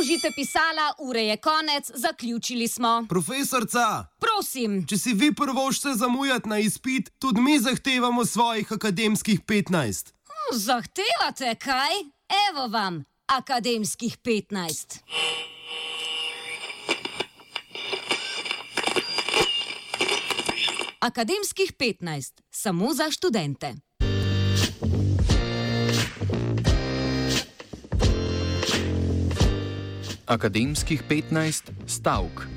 Zložite pisala, ure je konec, zaključili smo. Profesorca! Prosim. Če si vi prvošče zamujati na izpit, tudi mi zahtevamo svojih akademskih 15. Zahtevate kaj? Evo vam, akademskih 15. Akademskih 15, samo za študente. Akademskih 15 stavk.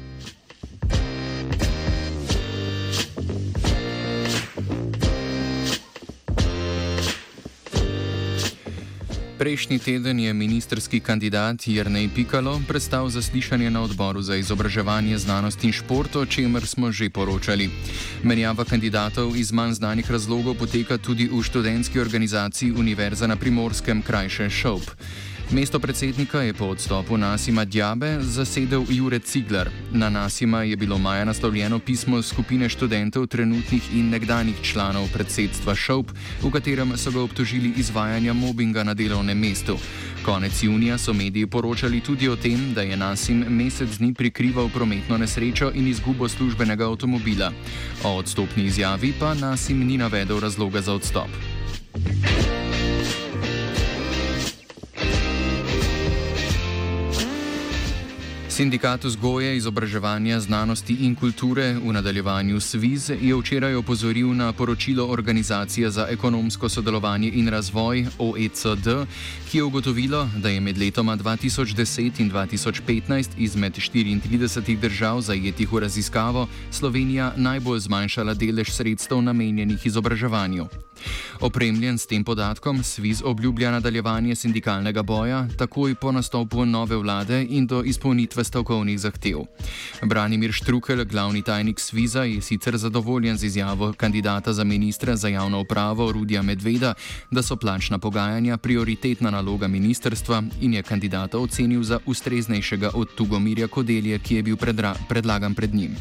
Prejšnji teden je ministrski kandidat Jernej Pikalo prestal zaslišanje na odboru za izobraževanje, znanost in šport, o čemer smo že poročali. Menjava kandidatov iz manj znanih razlogov poteka tudi v študentski organizaciji Univerza na Primorskem, krajše ŠOUP. Mesto predsednika je po odstopu Nasima Djabe zasedel Jure Cigler. Na Nasima je bilo maja naslovljeno pismo skupine študentov, trenutnih in nekdanjih članov predsedstva ŠOUP, v katerem so ga obtožili izvajanja mobinga na delovnem mestu. Konec junija so mediji poročali tudi o tem, da je Nasim mesec dni prikrival prometno nesrečo in izgubo službenega avtomobila. O odstopni izjavi pa Nasim ni navedel razloga za odstop. Sindikat vzgoje, izobraževanja, znanosti in kulture, v nadaljevanju SVIZ, je včeraj opozoril na poročilo Organizacije za ekonomsko sodelovanje in razvoj OECD, ki je ugotovilo, da je med letoma 2010 in 2015 izmed 34 držav zajetih v raziskavo Slovenija najbolj zmanjšala delež sredstev namenjenih izobraževanju. Opremljen s tem podatkom, SVIZ obljublja nadaljevanje sindikalnega boja takoj po nastopu nove vlade in do izpolnitve stavkovnih zahtev. Branimir Štrukelj, glavni tajnik SVIZ-a, je sicer zadovoljen z izjavo kandidata za ministra za javno upravo Rudija Medveda, da so plačna pogajanja prioritetna naloga ministrstva, in je kandidata ocenil za ustreznejšega od Tugomirja Kodelje, ki je bil predlagan pred njim.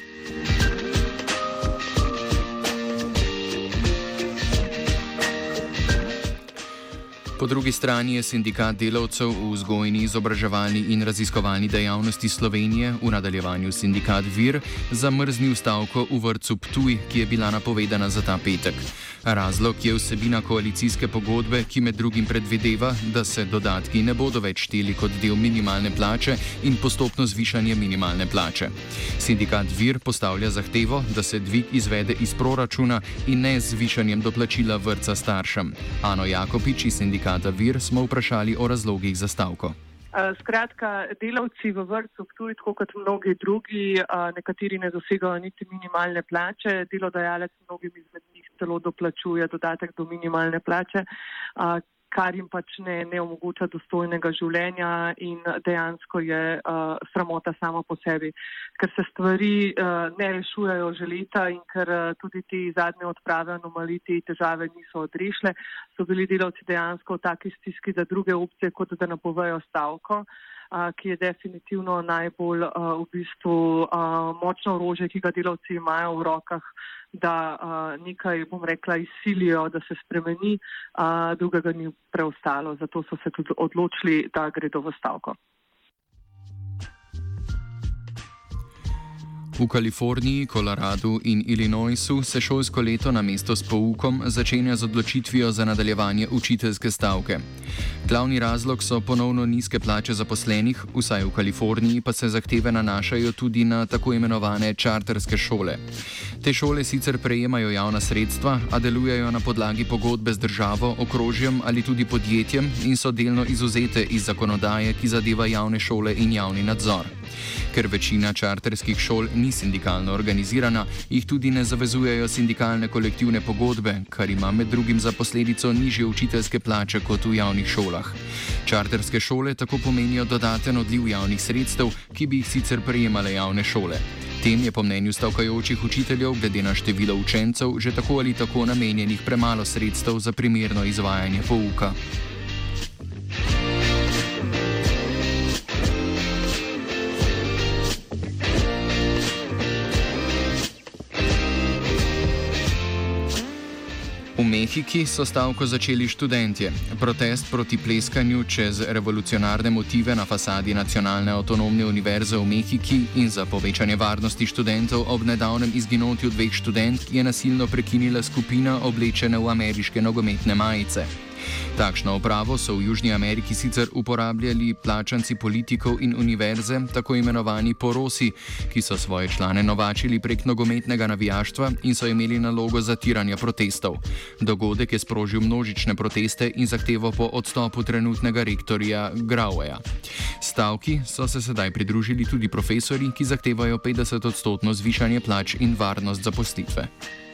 Po drugi strani je sindikat delavcev v vzgojni, izobraževalni in raziskovalni dejavnosti Slovenije, v nadaljevanju sindikat VIR, zamrznil stavko v vrtcu Ptuj, ki je bila napovedana za ta petek. Razlog je vsebina koalicijske pogodbe, ki med drugim predvideva, da se dodatki ne bodo več šteli kot del minimalne plače in postopno zvišanje minimalne plače. Sindikat VIR postavlja zahtevo, da se dvig izvede iz proračuna in ne z zvišanjem doplačila vrtca staršem. Ano Jakopič iz sindikata VIR smo vprašali o razlogih za stavko. Skratka, delavci v vrtcu Ptuj, tako kot mnogi drugi, nekateri ne dosegajo niti minimalne plače, delodajalec mnogim izmed njih celo doplačuje dodatek do minimalne plače, kar jim pač ne omogoča dostojnega življenja in dejansko je sramota sama po sebi. Ker se stvari ne rešujejo že leta in ker tudi te zadnje odprave anomalij, te težave niso odrešile, so bili delavci dejansko v taki stiski za druge opcije, kot da napovejo stavko, ki je definitivno najbolj v bistvu močno orožje, ki ga delavci imajo v rokah, da nekaj, bom rekla, izsilijo, da se spremeni, drugega ni preostalo. Zato so se tudi odločili, da gredo v stavko. V Kaliforniji, Koloradu in Illinoisu se šolsko leto namesto s poukom začenja z odločitvijo za nadaljevanje učiteljske stavke. Glavni razlog so ponovno nizke plače zaposlenih, vsaj v Kaliforniji pa se zahteve nanašajo tudi na tako imenovane čarterske šole. Te šole sicer prejemajo javna sredstva, a delujejo na podlagi pogodbe z državo, okrožjem ali tudi podjetjem in so delno izvzete iz zakonodaje, ki zadeva javne šole in javni nadzor. Ker večina čarterskih šol ni sindikalno organizirana, jih tudi ne zavezujejo sindikalne kolektivne pogodbe, kar ima med drugim za posledico nižje učiteljske plače kot v javnih šolah. Čarterske šole tako pomenijo dodaten odliv javnih sredstev, ki bi jih sicer prejemale javne šole. Tem je po mnenju stavkajočih učiteljev glede na število učencev že tako ali tako namenjenih premalo sredstev za primerno izvajanje pouka. V V Mehiki so stavko začeli študentje. Protest proti pleskanju čez revolucionarne motive na fasadi Nacionalne avtonomne univerze v Mehiki in za povečanje varnosti študentov ob nedavnem izginotju 2 študentk je nasilno prekinila skupina oblečena v ameriške nogometne majice. Takšno opravo so v Južni Ameriki sicer uporabljali plačanci politikov in univerze, tako imenovani porosi, ki so svoje člane novačili prek nogometnega navijaštva in so imeli nalogo zatiranja protestov. Dogodek je sprožil množične proteste in zahtevo po odstopu trenutnega rektorja Graueja. Stavki so se sedaj pridružili tudi profesorji, ki zahtevajo 50% zvišanje plač in varnost zaposlitve.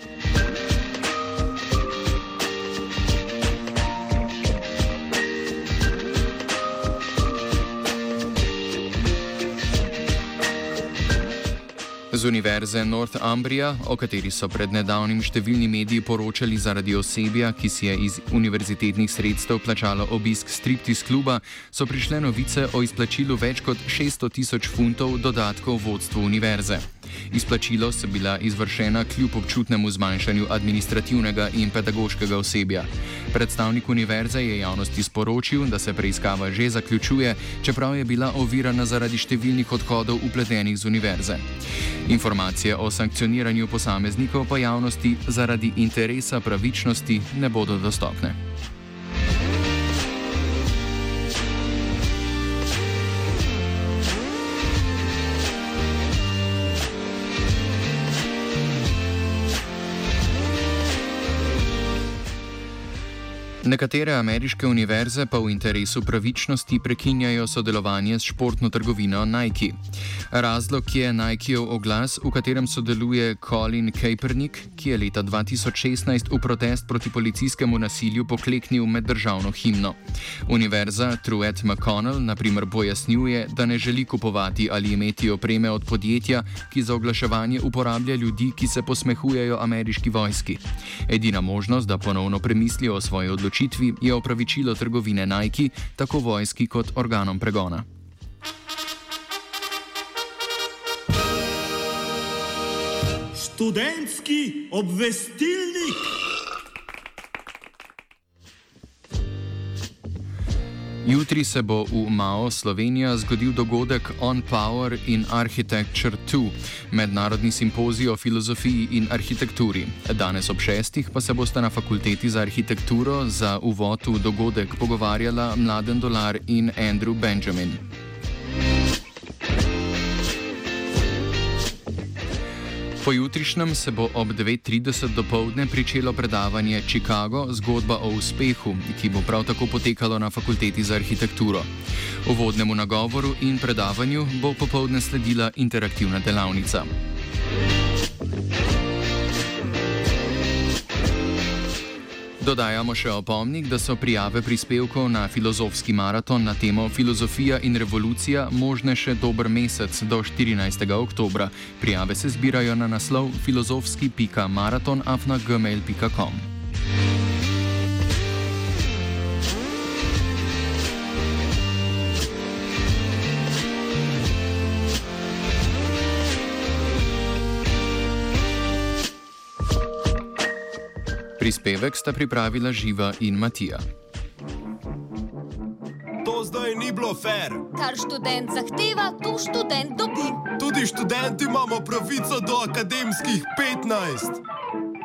Z univerze Northumbria, o kateri so pred nedavnim številni mediji poročali zaradi osebja, ki si je iz univerzitetnih sredstev plačalo obisk striptease kluba, so prišle novice o izplačilu več kot 600.000 funtov dodatkov vodstvu univerze. Izplačilo so bila izvršena kljub občutnemu zmanjšanju administrativnega in pedagoškega osebja. Predstavnik univerze je javnosti sporočil, da se preiskava že zaključuje, čeprav je bila ovirana zaradi številnih odhodov vpletenih z univerze. Informacije o sankcioniranju posameznikov pa javnosti zaradi interesa pravičnosti ne bodo dostopne. Nekatere ameriške univerze pa v interesu pravičnosti prekinjajo sodelovanje s športno trgovino Nike. Razlog je Nikeov oglas, v katerem sodeluje Colin Kaepernick, ki je leta 2016 v protest proti policijskemu nasilju pokleknil med državno himno. Univerza Truett McConnell na primer pojasnjuje, da ne želi kupovati ali imeti opreme od podjetja, ki za oglaševanje uporablja ljudi, ki se posmehujejo ameriški vojski. Edina možnost, da ponovno premislijo o svoji odločitvi, je opravičilo trgovine Nike, tako vojski kot organom pregona. Študentski obvestilnik. Jutri se bo v Mao, Slovenija, zgodil dogodek On Power in Architecture 2, mednarodni simpozij o filozofiji in arhitekturi. Danes ob 6. pa se bosta na Fakulteti za arhitekturo za uvod v dogodek pogovarjala Mladen Dolar in Andrew Benjamin. Pojutrišnjem se bo ob 9:30 dopoldne pričelo predavanje Chicago, zgodba o uspehu, ki bo prav tako potekalo na Fakulteti za arhitekturo. Uvodnemu nagovoru in predavanju bo popoldne sledila interaktivna delavnica. Dodajamo še opomnik, da so prijave prispevkov na filozofski maraton na temo Filozofija in revolucija možne še dober mesec do 14. oktobra. Prijave se zbirajo na naslov filozofski.maraton@gmail.com. Prispevek sta pripravila Živa in Matija. To zdaj ni bilo fair. Kar študent zahteva, to študent dobi. Tudi študenti imamo pravico do akademskih 15.